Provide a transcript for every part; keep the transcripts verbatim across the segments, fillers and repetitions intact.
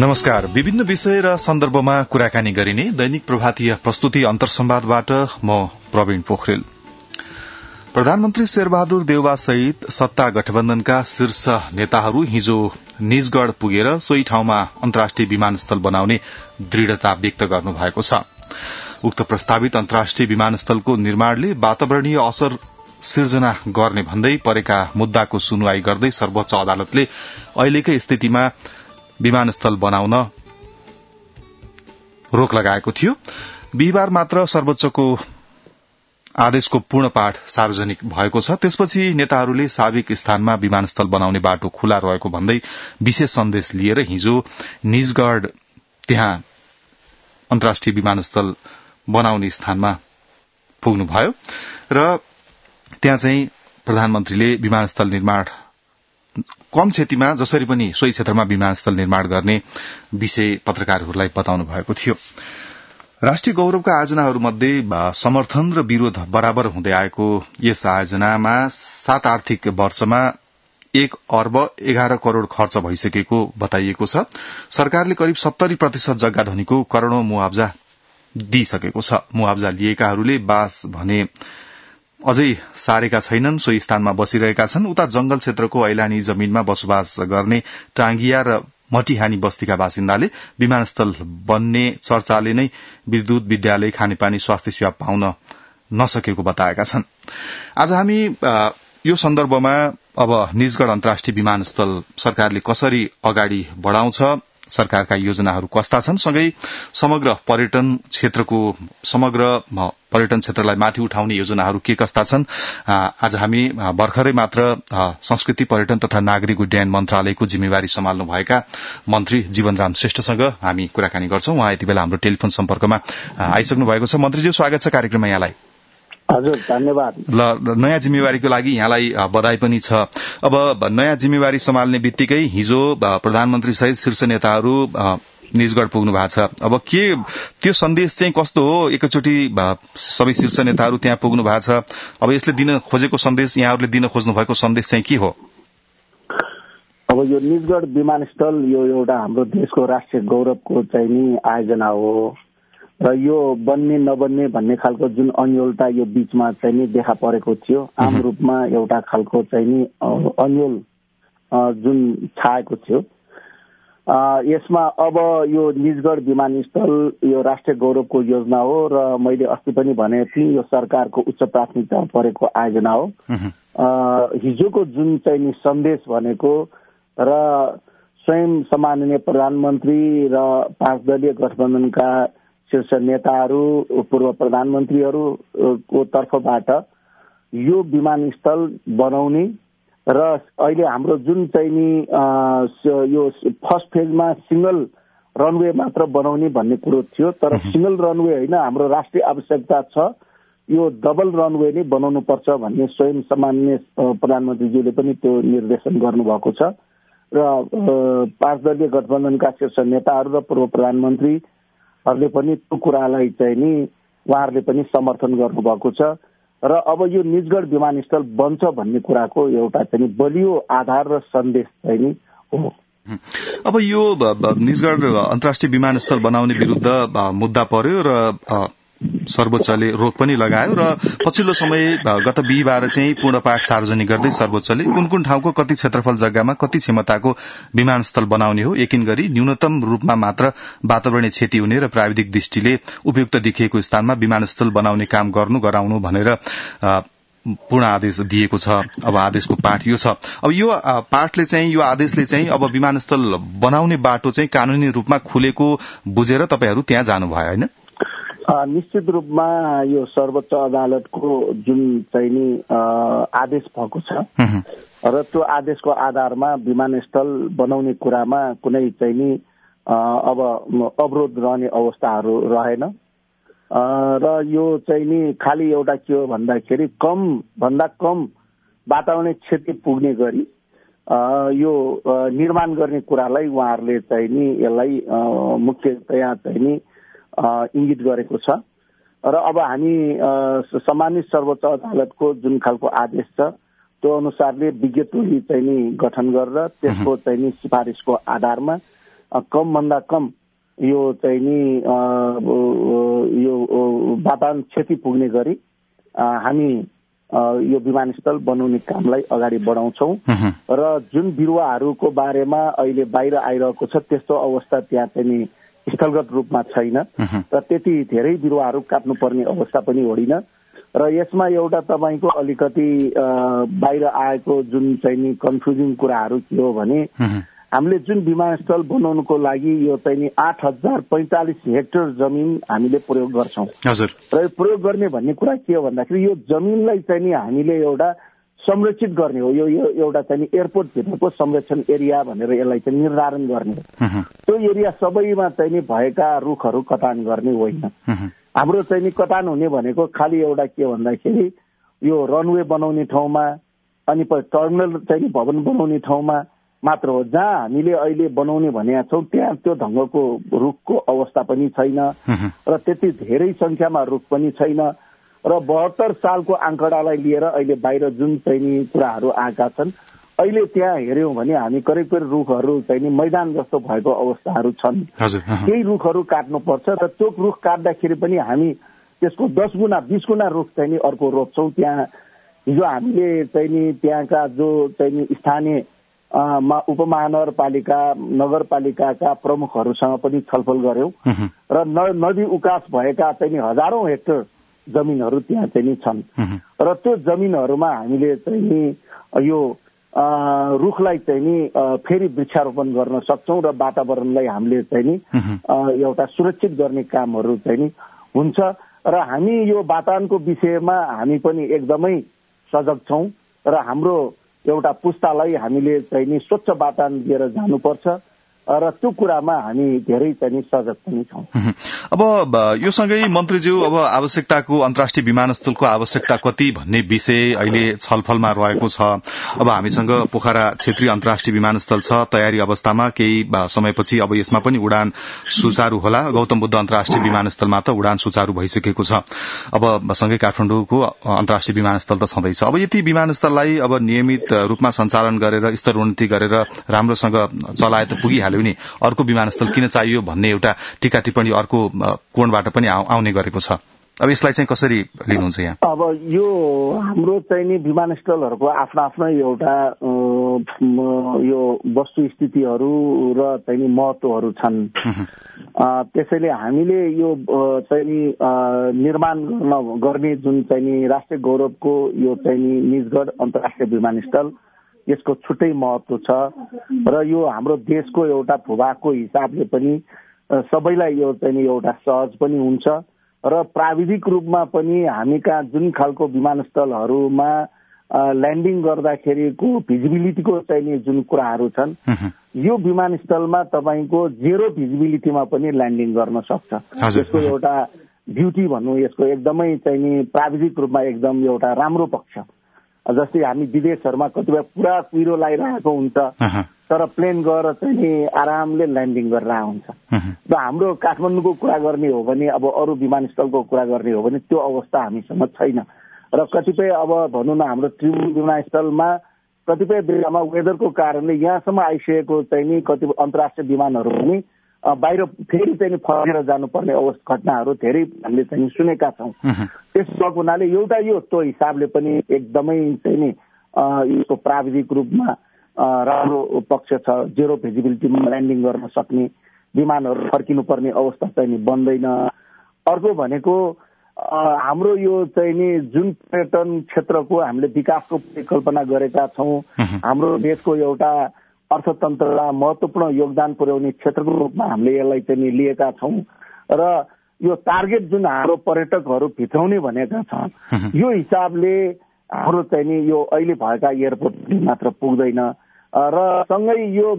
नमस्कार। विभिन्न विषय र सन्दर्भमा कुराकानी गरिने दैनिक प्रभातीय प्रस्तुति अन्तर्संवादबाट म प्रवीण पोखरेल। प्रधानमन्त्री शेरबहादुर देउवा सहित सत्ता गठबन्धनका शीर्ष नेताहरू हिजो निजगढ़ पुगेर सोही ठाउँमा अन्तर्राष्ट्रिय विमानस्थल बनाउने दृढ़ता व्यक्त गर्नु भएको छ। उक्त प्रस्तावित अन्तर्राष्ट्रिय विमानस्थलको निर्माणले वातावरणीय असर सिर्जना गर्ने भन्दै परेका मुद्दाको सुनवाई गर्दै सर्वोच्च अदालतले अहिलेकै स्थितिमा विमानस्थल बनाउन रोक लगाएको थियो। बिहिबार मात्र सर्वोच्चको आदेशको पूर्ण पाठ सार्वजनिक भएको छ। त्यसपछि नेताहरूले साविक स्थानमा विमानस्थल बनाउने बाटो खुला रहेको भन्दै विशेष सन्देश लिएर हिजो निजगढ़ त्यहाँ अन्तर्राष्ट्रिय विमानस्थल बनाउने स्थानमा पुग्नुभयो र त्यहाँ चाहिँ प्रधानमन्त्रीले विमानस्थल निर्माण कम क्षतिमा जसरी पनि सोही क्षेत्रमा विमानस्थल निर्माण गर्ने विषय पत्रकारहरूलाई बताउनु भएको थियो। राष्ट्रिय गौरवका आयोजनाहरूमध्ये समर्थन र विरोध बराबर हुँदै आएको यस आयोजनामा सात आर्थिक वर्षमा एक अर्ब एघार करोड़ खर्च भइसकेको बताइएको छ। सरकारले करिब सत्तरी प्रतिशत जग्गा धनीको करोड़ौं मुआवजा दिइसकेको छ। मुआवजा लिएकाहरूले बास भने अझै सारेका छैनन्, सोही स्थानमा बसिरहेका छन्। उता जंगल क्षेत्रको ऐलानी जमीनमा बसोबास गर्ने टांगिया र मटिहानी बस्तीका बासिन्दाले विमानस्थल बन्ने चर्चाले नै विद्युत, विद्यालय, खानेपानी, स्वास्थ्य सेवा पाउन नसकेको बताएका छन्। आज हामी यो सन्दर्भमा अब निजगढ़ अन्तर्राष्ट्रिय विमानस्थल सरकारले कसरी अगाडि बढ़ाउँछ, सरकारका योजनाहरू कस्ता छन्, सँगै समग्र पर्यटन क्षेत्रको समग्र पर्यटन क्षेत्रलाई माथि उठाउने योजनाहरू के कस्ता छन्, आज हामी भर्खरै मात्र संस्कृति, पर्यटन तथा नागरिक उड्डयन मन्त्रालयको जिम्मेवारी सम्हाल्नुभएका मन्त्री जीवनराम श्रेष्ठसँग हामी कुराकानी गर्छौं। उहाँ यति बेला हाम्रो टेलिफोन सम्पर्कमा आइसक्नु भएको छ। मन्त्रीज्यू, स्वागत छ कार्यक्रममा यहाँलाई। हजुर, धन्यवाद। ल, नयाँ जिम्मेवारीको लागि यहाँलाई बधाई पनि छ। अब नयाँ जिम्मेवारी सम्हाल्ने बित्तिकै हिजो प्रधानमन्त्री सहित शीर्ष नेताहरू निजगढ़ पुग्नु भएको छ। अब के त्यो सन्देश चाहिँ कस्तो हो? एकैचोटि सबै शीर्ष नेताहरू त्यहाँ पुग्नु भएको छ। अब यसले दिन खोजेको सन्देश, यहाँहरूले दिन खोज्नु भएको सन्देश चाहिँ के हो? अब यो निजगढ़ विमानस्थल यो एउटा हाम्रो देशको राष्ट्रिय गौरवको चाहिँ नि आयोजना हो र यो बन्ने नबन्ने भन्ने खालको जुन अन्योलता यो बीचमा चाहिँ नि देखा परेको थियो, आम रूपमा एउटा खालको चाहिँ नि अन्योल जुन छाएको थियो, यसमा अब यो निजगढ़ विमानस्थल यो राष्ट्रिय गौरवको योजना हो र मैले अस्ति पनि भने थिएँ यो सरकारको उच्च प्राथमिकता परेको आयोजना हो। हिजोको जुन चाहिँ नि सन्देश भनेको र स्वयं सम्माननीय प्रधानमन्त्री र पाँच दलीय गठबन्धनका शीर्ष नेताहरू, पूर्व प्रधानमन्त्रीहरूको तर्फबाट यो विमानस्थल बनाउने र अहिले हाम्रो जुन चाहिँ नि यो फर्स्ट फेजमा सिंगल रनवे मात्र बनाउने भन्ने कुरो थियो, तर सिंगल रनवे होइन, हाम्रो राष्ट्रिय आवश्यकता छ यो डबल रनवे नै बनाउनु पर्छ भन्ने स्वयं सम्माननीय प्रधानमन्त्रीज्यूले पनि त्यो निर्देशन गर्नुभएको छ र पाँच दलीय गठबन्धनका शीर्ष नेताहरू र पूर्व प्रधानमन्त्री हरूले पनि त्यो कुरालाई चाहिँ नि उहाँहरूले पनि समर्थन गर्नुभएको छ र अब यो निजगढ़ विमानस्थल बन्छ भन्ने कुराको एउटा चाहिँ बलियो आधार र सन्देश चाहिँ नि हो। अब यो निजगढ़ अन्तर्राष्ट्रिय विमानस्थल बनाउने विरुद्ध मुद्दा पर्यो र सर्वोच्चले रोक पनि लगायो र पछिल्लो समय गत बिहिबार चाहिँ पूर्ण पाठ सार्वजनिक गर्दै सर्वोच्चले कुन कुन ठाउँको कति क्षेत्रफल जग्गामा कति क्षमताको विमानस्थल बनाउने हो, एकिन गरी न्यूनतम रूपमा मात्र वातावरणीय क्षति हुने र प्राविधिक दृष्टिले उपयुक्त देखिएको स्थानमा विमानस्थल बनाउने काम गर्नु गराउनु भनेर पूर्ण आदेश दिएको छ। अब आदेशको पाठ यो छ। अब यो पाठले चाहिँ यो आदेशले चाहिँ अब विमानस्थल बनाउने बाटो चाहिँ कानूनी रूपमा खुलेको बुझेर तपाईहरू त्यहाँ जानुभयो होइन? निश्चित रूपमा यो सर्वोच्च अदालतको जुन चाहिँ नि आदेश भएको छ र त्यो आदेशको आधारमा विमानस्थल बनाउने कुरामा कुनै चाहिँ नि अब अवरोध रहने अवस्थाहरू रहेन र यो चाहिँ नि खालि एउटा के हो भन्दाखेरि कम भन्दा कम वातावरणीय क्षति पुग्ने गरी यो निर्माण गर्ने कुरालाई उहाँहरूले चाहिँ नि यसलाई मुख्यतया चाहिँ नि इंगित गरेको छ र अब हामी सम्मानित सर्वोच्च अदालतको जुन खालको आदेश छ त्यो अनुसारले विज्ञ टोली चाहिँ नि गठन गरेर त्यसको चाहिँ नि सिफारिसको आधारमा कमभन्दा कम यो चाहिँ नि यो वातावरण क्षति पुग्ने गरी हामी यो विमानस्थल बनाउने कामलाई अगाडि बढाउँछौं र जुन बिरुवाहरूको बारेमा अहिले बाहिर आइरहेको छ त्यस्तो अवस्था त्यहाँ चाहिँ नि स्थलगत रूपमा छैन र त्यति धेरै बिरुवाहरू काट्नुपर्ने अवस्था पनि होइन र यसमा एउटा तपाईको अलिकति बाहिर आएको जुन चाहिँ नि कन्फ्युजिङ कुराहरू के हो भने हामीले जुन विमानस्थल बनाउनुको लागि यो चाहिँ नि आठ हजार पैंतालिस हेक्टर जमिन हामीले प्रयोग गर्छौं हजुर र प्रयोग गर्ने भन्ने कुरा के हो भन्दाखेरि यो जमिनलाई चाहिँ नि हामीले एउटा संरक्षित गर्ने हो यो यो एउटा चाहिँ एयरपोर्ट भित्रको संरक्षण एरिया भनेर यसलाई चाहिँ निर्धारण गर्ने हो त्यो एरिया सबैमा चाहिँ नि भएका रुखहरू कटान गर्ने होइन हाम्रो चाहिँ नि कटान हुने भनेको खालि एउटा के भन्दाखेरि यो रनवे बनाउने ठाउँमा अनि टर्मिनल चाहिँ भवन बनाउने ठाउँमा मात्र हो जहाँ हामीले अहिले बनाउने भनेका छौं त्यहाँ त्यो ढंगको रुखको अवस्था पनि छैन र त्यति धेरै संख्यामा रुख पनि छैन र बहत्तर सालको आंकडालाई लिएर अहिले बाहिर जुन चाहिँ कुराहरू आएका छन् अहिले त्यहाँ हेर्यौं भने हामी करिब करिब रुखहरू चाहिँ मैदान जस्तो भएको अवस्थाहरू छन् केही रुखहरू काट्नुपर्छ र त्यो रुख काट्दाखेरि पनि हामी त्यसको दस गुणा बीस गुणा रुख चाहिँ अर्को रोप्छौं त्यहाँ हिजो हामीले चाहिँ त्यहाँका जो चाहिँ स्थानीय उपमहानगरपालिका नगरपालिकाका प्रमुखहरूसँग पनि छलफल गर्यौं र नदी उकास भएका चाहिँ हजारौं हेक्टर जमिनहरू त्यहाँ चाहिँ छन् र त्यो जमिनहरूमा हामीले चाहिँ यो रुखलाई चाहिँ नि फेरि वृक्षारोपण गर्न सक्छौं र वातावरणलाई हामीले चाहिँ नि एउटा सुरक्षित गर्ने कामहरू चाहिँ नि हुन्छ र हामी यो वातावरणको विषयमा हामी पनि एकदमै सजग छौं र हाम्रो एउटा पुस्तालाई हामीले चाहिँ नि स्वच्छ वातावरण दिएर जानुपर्छ र त्यो कुरामा हामी धेरै चाहिँ सजग पनि छौं। अब यो सँगै मन्त्रीज्यू अब आवश्यकताको अन्तर्राष्ट्रिय विमानस्थलको आवश्यकता कति भन्ने विषय अहिले छलफलमा रहेको छ। अब हामीसँग पोखरा क्षेत्रीय अन्तर्राष्ट्रिय विमानस्थल छ तयारी अवस्थामा, केही समयपछि अब यसमा पनि उडान सुचारू होला। गौतम बुद्ध अन्तर्राष्ट्रिय विमानस्थलमा त उडान सुचारू भइसकेको छ। अब सँगै काठमाडौँको अन्तर्राष्ट्रिय विमानस्थल त छँदैछ। अब यति विमानस्थललाई अब नियमित रूपमा सञ्चालन गरेर स्तरोन्नति गरेर राम्रोसँग चलाए त पुगिहाल्यो नि, अर्को विमानस्थल किन चाहियो भन्ने एउटा टीका टिप्पणी अर्को कोणबाट पनि आउने गरेको छ। अब यसलाई चाहिँ कसरी लिनुहुन्छ यहाँ? अब यो हाम्रो चाहिँ नि विमानस्थलहरूको आफ्नो आफ्नो एउटा यो वस्तुस्थितिहरू र चाहिँ महत्वहरू छन्। त्यसैले हामीले यो चाहिँ निर्माण गर्ने जुन चाहिँ राष्ट्रिय गौरवको यो चाहिँ निजगढ अन्तर्राष्ट्रिय विमानस्थल यसको छुट्टै महत्व छ र यो हाम्रो देशको एउटा भूभागको हिसाबले पनि सबैलाई यो चाहिँ एउटा सहज पनि हुन्छ र प्राविधिक रूपमा पनि हामी कहाँ जुन खालको विमानस्थलहरूमा ल्यान्डिङ गर्दाखेरिको भिजिबिलिटीको चाहिँ जुन कुराहरू छन् यो विमानस्थलमा तपाईको जेरो भिजिबिलिटीमा पनि ल्यान्डिङ गर्न सक्छ। यसको एउटा ब्युटी भन्नु यसको एकदमै चाहिँ प्राविधिक रूपमा एकदम एउटा राम्रो पक्ष। जस्तै हामी विदेशहरूमा कतिपय पुरा कुहिरो लगाइरहेको हुन्छ तर प्लेन गएर चाहिँ आरामले ल्यान्डिङ गरेर हुन्छ। र हाम्रो काठमाडौँको कुरा गर्ने हो भने अब अरू विमानस्थलको कुरा गर्ने हो भने त्यो अवस्था हामीसँग छैन र कतिपय अब भनौँ न हाम्रो त्रिभुवन विमानस्थलमा कतिपय बेलामा वेदरको कारणले यहाँसम्म आइसकेको चाहिँ कतिपय अन्तर्राष्ट्रिय विमानहरू पनि बाहिर फेरि चाहिँ फर्केर जानुपर्ने अवस्था घटनाहरू धेरै हामीले चाहिँ सुनेका छौँ। त्यसो हुनाले एउटा यो त्यो हिसाबले पनि एकदमै चाहिँ यसको प्राविधिक रूपमा राम्रो पक्ष छ। जेरो भिजिबिलिटीमा ल्यान्डिङ गर्न सक्ने विमानहरू फर्किनुपर्ने अवस्था चाहिँ बन्दैन। अर्को भनेको हाम्रो यो चाहिँ नि जुन पर्यटन क्षेत्रको हामीले विकासको परिकल्पना गरेका छौँ, हाम्रो देशको एउटा अर्थतन्त्रलाई महत्वपूर्ण योगदान पुर्याउने क्षेत्रको रूपमा हामीले यसलाई चाहिँ लिएका छौँ र यो टार्गेट जुन हाम्रो पर्यटकहरू भित्राउने भनेका छन् यो हिसाबले हाम्रो चाहिँ नि यो अहिले भएका एयरपोर्ट मात्र पुग्दैन र सँगै यो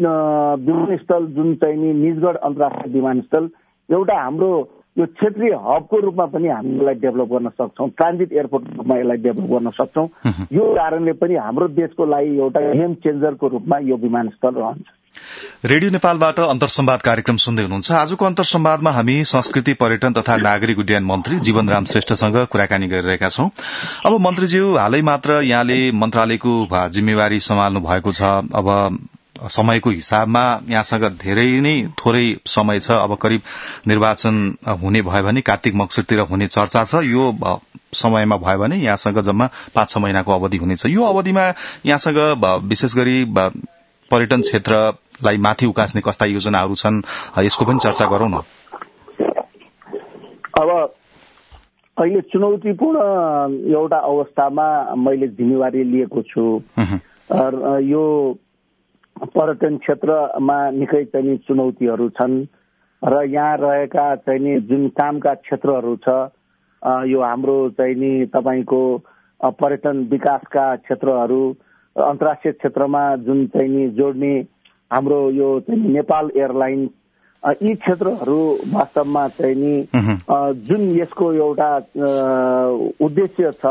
विमानस्थल जुन चाहिँ नि निजगढ अन्तर्राष्ट्रिय विमानस्थल एउटा हाम्रो यो क्षेत्रीय हबको रूपमा पनि हामी यसलाई डेभलप गर्न सक्छौँ, ट्रान्जिट एयरपोर्ट रूपमा यसलाई डेभलप गर्न सक्छौँ। यो कारणले पनि हाम्रो देशको लागि एउटा गेम चेन्जरको रूपमा यो विमानस्थल रहन्छ। रेडियो नेपालबाट अन्तर्संवाद कार्यक्रम सुन्दै हुनुहुन्छ। आजको अन्तर्संवादमा हामी संस्कृति पर्यटन तथा नागरिक उड्डयन मन्त्री जीवनराम श्रेष्ठसँग कुराकानी गरिरहेका छौं। अब मन्त्रीज्यू, हालै मात्र यहाँले मन्त्रालयको जिम्मेवारी सम्हाल्नु भएको छ। अब समयको हिसाबमा यहाँसँग धेरै नै थोरै समय छ। अब करिब निर्वाचन हुने भयो भने कार्तिक मक्सिरतिर हुने चर्चा छ। यो समयमा भयो भने यहाँसँग जम्मा पाँच छ महिनाको अवधि हुनेछ। यो अवधिमा यहाँसँग विशेष गरी पर्यटन क्षेत्रलाई माथि उकास्ने कस्ता योजनाहरू छन्, यसको पनि चर्चा गरौं न। अब अहिले चुनौतीपूर्ण एउटा अवस्थामा मैले जिम्मेवारी लिएको छु। यो पर्यटन क्षेत्रमा निकै चाहिँ चुनौतीहरू छन् र यहाँ रहेका चाहिँ जुन कामका क्षेत्रहरू छ, यो हाम्रो चाहिँ नि तपाईको पर्यटन विकासका क्षेत्रहरू, अन्तर्राष्ट्रिय क्षेत्रमा जुन चाहिँ नि जोड्ने हाम्रो यो चाहिँ नेपाल एयरलाइन्स, यी क्षेत्रहरू वास्तवमा चाहिँ नि जुन यसको एउटा उद्देश्य छ,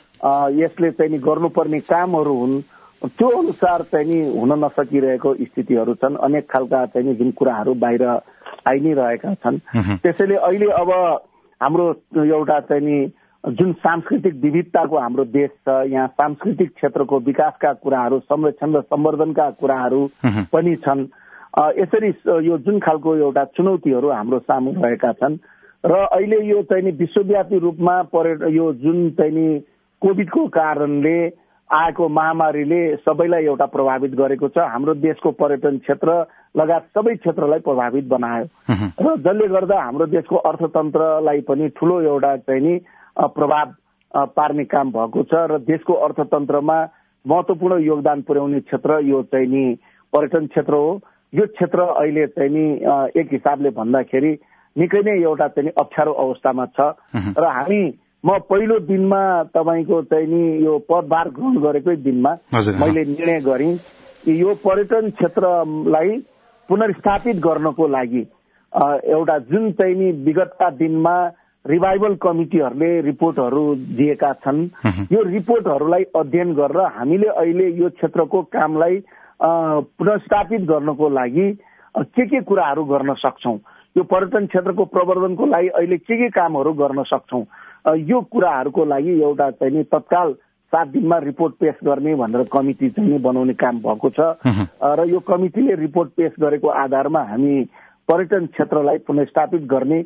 यसले चाहिँ नि गर्नुपर्ने कामहरू हुन्, त्यो अनुसार चाहिँ नि हुन नसकिरहेको स्थितिहरू छन्। अनेक खालका चाहिँ नि जुन कुराहरू बाहिर आइ नै रहेका छन्। त्यसैले अहिले अब हाम्रो एउटा चाहिँ नि जुन सांस्कृतिक विविधताको हाम्रो देश छ, यहाँ सांस्कृतिक क्षेत्रको विकासका कुराहरू, संरक्षण र सम्वर्धनका कुराहरू पनि छन्। यसरी यो जुन खालको एउटा चुनौतीहरू हाम्रो सामु रहेका छन् र अहिले यो चाहिँ नि विश्वव्यापी रूपमा पर्यटन, यो जुन चाहिँ नि कोभिडको कारणले आएको महामारीले सबैलाई एउटा प्रभावित गरेको छ। हाम्रो देशको पर्यटन क्षेत्र लगायत सबै क्षेत्रलाई प्रभावित बनायो र जसले गर्दा हाम्रो देशको अर्थतन्त्रलाई पनि ठूलो एउटा चाहिँ नि प्रभाव पार्ने काम भएको छ र देशको अर्थतन्त्रमा महत्वपूर्ण योगदान पुर्याउने क्षेत्र यो चाहिँ नि पर्यटन क्षेत्र हो। यो क्षेत्र अहिले चाहिँ नि एक हिसाबले भन्दाखेरि निकै नै एउटा चाहिँ अप्ठ्यारो अवस्थामा छ र हामी म पहिलो दिनमा तपाईको चाहिँ नि यो पदभार ग्रहण गरेकै दिनमा मैले निर्णय गरेँ कि यो पर्यटन क्षेत्रलाई पुनर्स्थापित गर्नको लागि एउटा जुन चाहिँ नि विगतका दिनमा रिभाइभल कमिटीहरूले रिपोर्टहरू दिएका छन्, यो रिपोर्टहरूलाई अध्ययन गरेर हामीले अहिले यो क्षेत्रको कामलाई पुनर्स्थापित गर्नको लागि के के कुराहरू गर्न सक्छौं, यो पर्यटन क्षेत्रको प्रवर्धनको लागि अहिले के के कामहरू गर्न सक्छौं, यो कुराहरूको लागि एउटा चाहिँ नि तत्काल सात दिनमा रिपोर्ट पेश गर्ने भनेर कमिटी चाहिँ नि बनाउने काम भएको छ र यो कमिटीले रिपोर्ट पेश गरेको आधारमा हामी पर्यटन क्षेत्रलाई पुनर्स्थापित गर्ने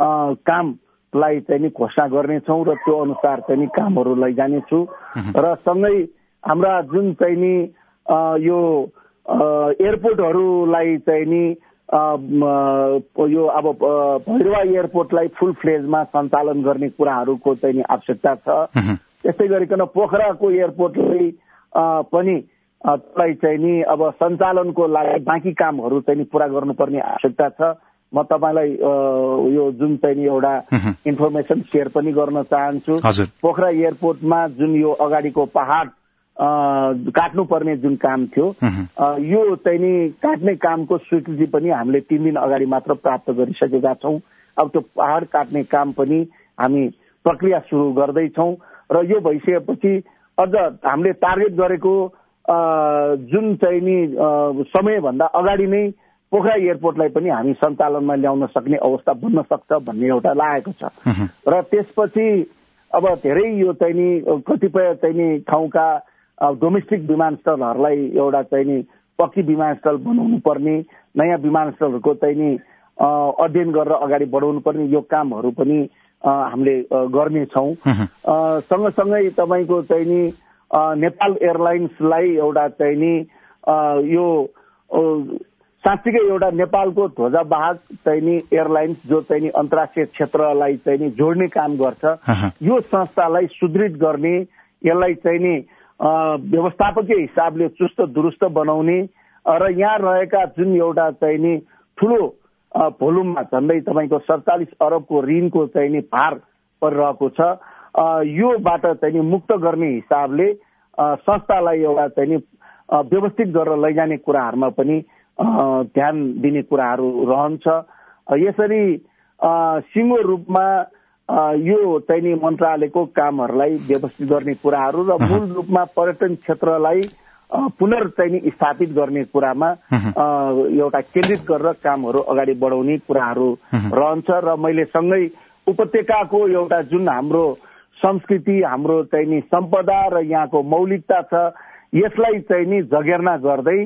कामलाई चाहिँ नि घोषणा गर्नेछौँ र त्यो अनुसार चाहिँ नि कामहरू लैजानेछु र सँगै हाम्रा जुन चाहिँ नि यो एयरपोर्टहरूलाई चाहिँ नि यो अब भैरवा एयरपोर्टलाई फुल फ्लेजमा सञ्चालन गर्ने कुराहरूको चाहिँ नि आवश्यकता छ। त्यसै गरिकन पोखराको एयरपोर्टलाई पनि त्यसलाई चाहिँ नि अब सञ्चालनको लागि बाँकी कामहरू चाहिँ नि पूरा गर्नुपर्ने आवश्यकता छ। म तपाईलाई यो जुन चाहिँ नि एउटा इन्फर्मेसन सेयर पनि गर्न चाहन्छु। पोखरा एयरपोर्टमा जुन यो अगाडिको पहाड काट्नुपर्ने जुन काम थियो, यो चाहिँ नि काट्ने कामको स्वीकृति पनि हामीले तीन दिन अगाडि मात्र प्राप्त गरिसकेका छौं। अब त्यो पहाड काट्ने काम पनि हामी प्रक्रिया सुरु गर्दैछौं र यो भइसकेपछि अझ हामीले टार्गेट गरेको जुन चाहिँ नि समयभन्दा अगाडि नै पोखरा एयरपोर्टलाई पनि हामी सञ्चालनमा ल्याउन सक्ने अवस्था बन्न सक्छ भन्ने एउटा लागेको छ र त्यसपछि अब धेरै यो चाहिँ नि कतिपय चाहिँ नि ठाउँका डोमेस्टिक विमानस्थलहरूलाई एउटा चाहिँ नि पक्की विमानस्थल बनाउनु पर्ने, नयाँ विमानस्थलहरूको चाहिँ नि अध्ययन गरेर अगाडि बढाउनु पर्ने, यो कामहरू पनि हामीले गर्नेछौँ। सँगसँगै तपाईँको चाहिँ नि नेपाल एयरलाइन्सलाई एउटा चाहिँ नि यो साँच्चीकै एउटा नेपालको ध्वजावाहक चाहिँ नि एयरलाइन्स जो चाहिँ नि अन्तर्राष्ट्रिय क्षेत्रलाई चाहिँ नि जोड्ने काम गर्छ, यो संस्थालाई सुदृढ गर्ने, यसलाई चाहिँ नि व्यवस्थापकीय हिसाबले चुस्त दुरुस्त बनाउने र यहाँ रहेका जुन एउटा चाहिँ नि ठूलो भोल्युममा झन्डै तपाईँको सडचालिस अरबको ऋणको चाहिँ नि भार परिरहेको छ, योबाट चाहिँ नि मुक्त गर्ने हिसाबले संस्थालाई एउटा चाहिँ नि व्यवस्थित गरेर लैजाने कुराहरूमा पनि ध्यान दिने कुराहरू रहन्छ। यसरी सिंगो रूपमा यो चाहिँ नि मन्त्रालयको कामहरूलाई व्यवस्थित गर्ने कुराहरू र मूल रूपमा पर्यटन क्षेत्रलाई पुनर् चाहिँ नि स्थापित गर्ने कुरामा एउटा केन्द्रित गरेर कामहरू अगाडि बढाउने कुराहरू रहन्छ र मैले सँगै उपत्यकाको एउटा जुन हाम्रो संस्कृति, हाम्रो चाहिँ नि सम्पदा र यहाँको मौलिकता छ, यसलाई चाहिँ नि जगेर्ना गर्दै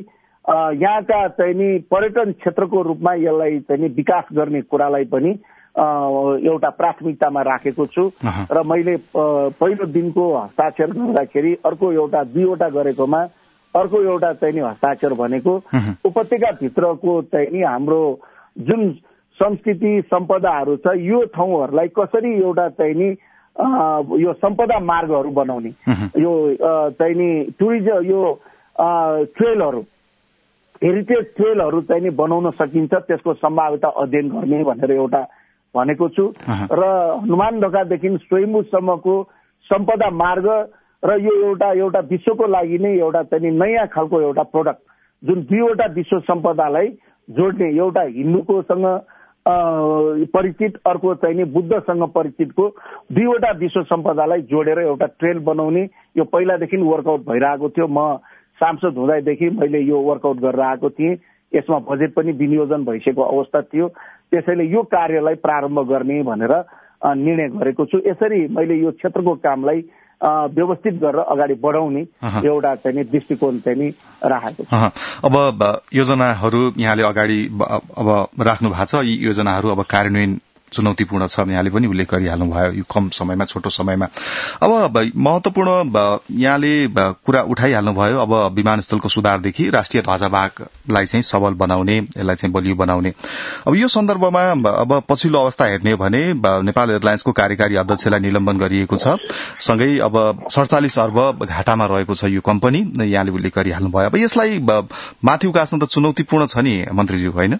यहाँका चाहिँ नि पर्यटन क्षेत्रको रूपमा यसलाई चाहिँ नि विकास गर्ने कुरालाई पनि एउटा प्राथमिकतामा राखेको छु र मैले पहिलो दिनको हस्ताक्षर गर्दाखेरि अर्को एउटा दुईवटा गरेकोमा अर्को एउटा चाहिँ नि हस्ताक्षर भनेको उपत्यकाभित्रको चाहिँ नि हाम्रो जुन संस्कृति सम्पदाहरू छ यो ठाउँहरूलाई कसरी एउटा चाहिँ नि यो सम्पदा मार्गहरू बनाउने यो चाहिँ नि टुरिज्म यो ट्रेलहरू हेरिटेज ट्रेलहरू चाहिँ नि बनाउन सकिन्छ त्यसको सम्भाव्यता अध्ययन गर्ने भनेर एउटा भनेको छु र हनुमान ढोकादेखि स्वयम्भूसम्मको सम्पदा मार्ग र यो एउटा एउटा विश्वको लागि नै एउटा चाहिँ नयाँ खालको एउटा प्रोडक्ट जुन दुईवटा विश्व सम्पदालाई जोड्ने एउटा हिन्दूकोसँग परिचित अर्को चाहिँ नि बुद्धसँग परिचितको दुईवटा विश्व सम्पदालाई जोडेर एउटा ट्रेल बनाउने यो पहिलादेखि वर्कआउट भइरहेको थियो। म सांसद हुँदादेखि मैले यो वर्कआउट गरेर आएको थिएँ। यसमा बजेट पनि विनियोजन भइसकेको अवस्था थियो। त्यसैले यो कार्यलाई प्रारम्भ गर्ने भनेर निर्णय गरेको छु। यसरी मैले यो क्षेत्रको कामलाई व्यवस्थित गरेर अगाडि बढाउने एउटा चाहिँ दृष्टिकोण चाहिँ राखेको छ। अब योजनाहरू यहाँले अगाडि अब राख्नु भएको छ, यी योजनाहरू अब कार्यान्वयन चुनौतीपूर्ण छ, यहाँले पनि उल्लेख गरिहाल्नु भयो यो कम समयमा छोटो समयमा। अब महत्वपूर्ण यहाँले कुरा उठाइहाल्नु भयो, अब विमानस्थलको सुधारदेखि राष्ट्रिय ध्वजावाहकलाई चाहिँ सबल बनाउने, यसलाई चाहिँ बलियो बनाउने। अब यो सन्दर्भमा अब पछिल्लो अवस्था हेर्ने भने नेपाल एयरलाइन्सको कार्यकारी अध्यक्षलाई निलम्बन गरिएको छ, सँगै अब सडचालिस अर्ब घाटामा रहेको छ यो कम्पनी, यहाँले उल्लेख गरिहाल्नु भयो। अब यसलाई माथि उकास्न त चुनौतीपूर्ण छ नि मन्त्रीज्यू, होइन?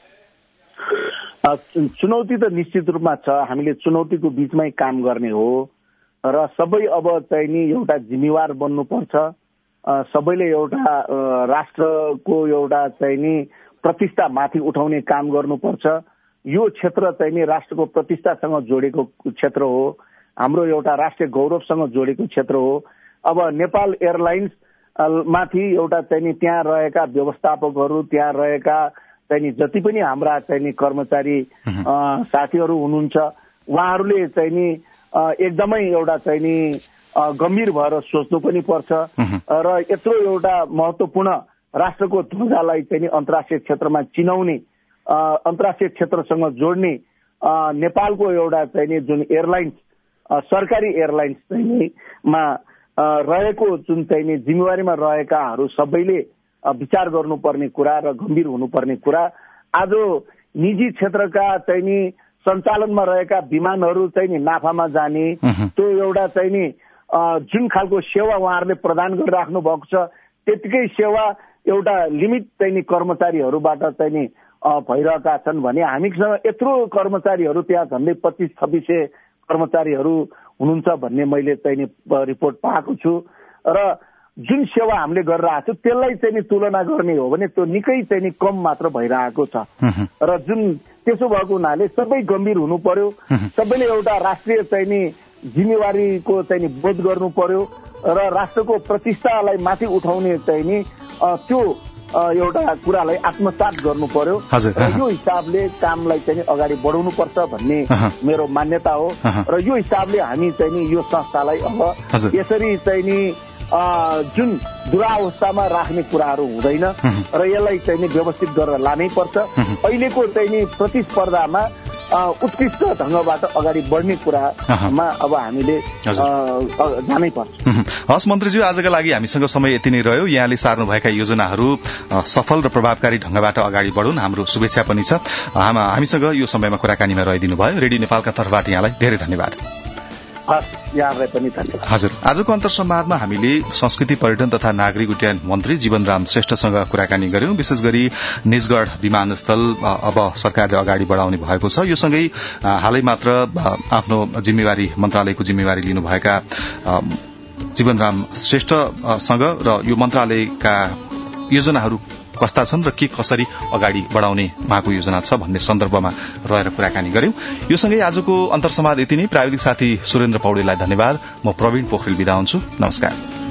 चुनौती त निश्चित रूपमा छ। हामीले चुनौतीको बीचमै काम गर्ने हो र सबै अब चाहिँ नि एउटा जिम्मेवार बन्नुपर्छ। सबैले एउटा राष्ट्रको एउटा चाहिँ नि प्रतिष्ठा माथि उठाउने काम गर्नुपर्छ। यो क्षेत्र चाहिँ नि राष्ट्रको प्रतिष्ठासँग जोडेको क्षेत्र हो, हाम्रो एउटा राष्ट्रिय गौरवसँग जोडेको क्षेत्र हो। अब नेपाल एयरलाइन्स माथि एउटा चाहिँ नि त्यहाँ रहेका व्यवस्थापकहरू, त्यहाँ रहेका चाहिँ जति पनि हाम्रा चाहिँ कर्मचारी साथीहरू हुनुहुन्छ उहाँहरूले चाहिँ नि एकदमै एउटा चाहिँ नि गम्भीर भएर सोच्नु पनि पर्छ र यत्रो एउटा महत्वपूर्ण राष्ट्रको ध्वजालाई चाहिँ नि अन्तर्राष्ट्रिय क्षेत्रमा चिनाउने, अन्तर्राष्ट्रिय क्षेत्रसँग जोड्ने नेपालको एउटा चाहिँ नि जुन एयरलाइन्स सरकारी एयरलाइन्स चाहिँ नि मा रहेको जुन चाहिँ नि जिम्मेवारीमा रहेकाहरू सबैले विचार गर्नुपर्ने कुरा र गम्भीर हुनुपर्ने कुरा। आज निजी क्षेत्रका चाहिँ नि सञ्चालनमा रहेका विमानहरू चाहिँ नि नाफामा जाने, त्यो एउटा चाहिँ नि जुन खालको सेवा उहाँहरूले प्रदान गरिराख्नु भएको छ त्यतिकै सेवा एउटा लिमिट चाहिँ नि कर्मचारीहरूबाट चाहिँ नि भइरहेका छन् भने हामीसँग यत्रो कर्मचारीहरू त्यहाँ झन्डै पच्चिस छब्बिस सय कर्मचारीहरू हुनुहुन्छ भन्ने मैले चाहिँ नि रिपोर्ट पाएको छु र जुन सेवा हामीले गरेर आएको छौँ त्यसलाई चाहिँ नि तुलना गर्ने हो भने त्यो निकै चाहिँ नि कम मात्र भइरहेको छ र जुन त्यसो भएको हुनाले सबै गम्भीर हुनु पर्यो, सबैले एउटा राष्ट्रिय चाहिँ नि जिम्मेवारीको चाहिँ नि बोध गर्नु पर्यो र राष्ट्रको प्रतिष्ठालाई माथि उठाउने चाहिँ नि त्यो एउटा कुरालाई आत्मसात गर्नु पर्यो र यो हिसाबले कामलाई चाहिँ अगाडि बढाउनु पर्छ भन्ने मेरो मान्यता हो र यो हिसाबले हामी चाहिँ नि यो संस्थालाई अब यसरी चाहिँ नि जुन दुरावस्थामा राख्ने कुराहरू हुँदैन र यसलाई चाहिँ नि व्यवस्थित गरेर लानै पर्छ। अहिलेको चाहिँ नि प्रतिस्पर्धामा उत्कृष्ट ढङ्गबाट अगाडि बढ्ने कुरामा अब हामीले जानै पर्छ। हस् मन्त्रीज्यू, आजका लागि हामीसँग समय यति नै रह्यो। यहाँले सार्नुभएका योजनाहरू सफल र प्रभावकारी ढङ्गबाट अगाडि बढुन्, हाम्रो शुभेच्छा पनि छ। हामीसँग यो समयमा कुराकानीमा रहिदिनु भयो। रेडियो नेपालका तर्फबाट यहाँलाई धेरै धन्यवाद। यहाँलाई पनि धन्यवाद। हजुर, आजको अन्तर्संवादमा हामीले संस्कृति पर्यटन तथा नागरिक उड्डयन मन्त्री जीवनराम श्रेष्ठसँग कुराकानी गर्यौं। विशेष गरी निजगढ़ विमानस्थल अब सरकारले अगाडि बढाउने भएको छ। यो सँगै हालै मात्र आफ्नो जिम्मेवारी मन्त्रालयको जिम्मेवारी लिनुभएका जीवनराम श्रेष्ठसँग र यो मन्त्रालयका योजनाहरू कस्ता छन् र के कसरी अगाडि बढाउने उहाँको योजना छ भन्ने सन्दर्भमा रहेर कुराकानी गर्यौं। यो सँगै आजको अन्तर्संवाद यति नै। प्राविधिक साथी सुरेन्द्र पौडेललाई धन्यवाद। म प्रवीण पोखरेल बिदा हुन्छु। नमस्कार।